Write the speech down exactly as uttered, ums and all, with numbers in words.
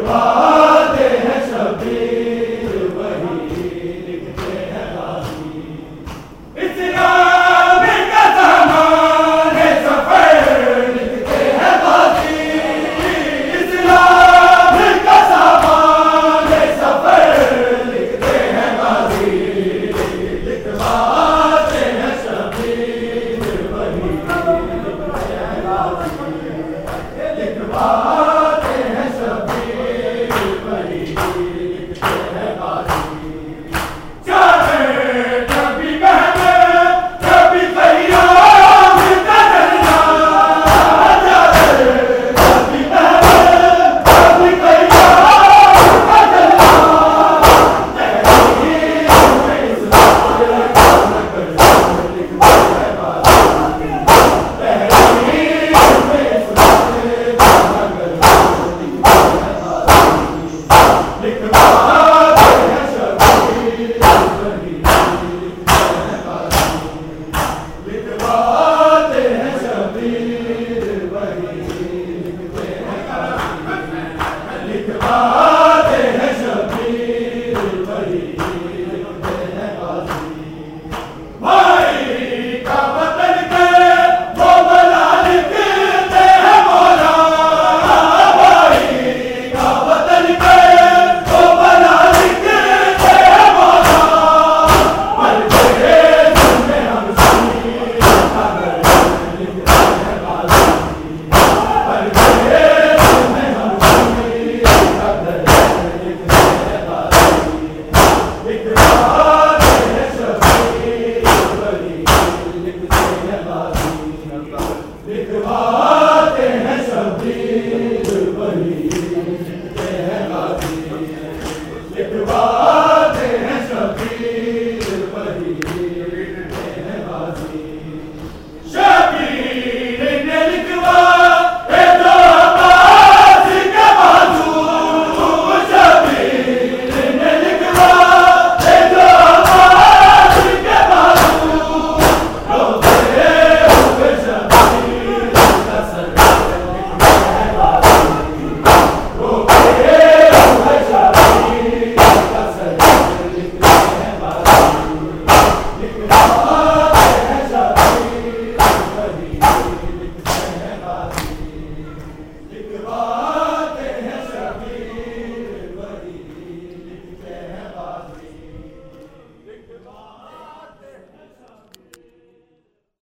लिखवाते हैं शबीर वही लिखते हैं गाजी। इस्लाम का सामान है सफर लिखते हैं गाजी। इस्लाम का सामान है सफर लिखते हैं गाजी। लिखवाते हैं शबीर वही लिखते हैं गाजी। लिखवाते हैं शबीर वही लिखते हैं गाजी। चाहे कभी कहने कभी क़याम का डरना, चाहे कभी कहने कभी क़याम का डरना, तहरीर में इस्लाम का नगर लिखते हैं गाजी। तहरीर में इस्लाम का नगर लिखते हैं गाजी। लिखवाते हैं शबीर वही लिखते हैं गाजी। लिखवाते हैं शबीर वही लिखते हैं गाजी। लिखवा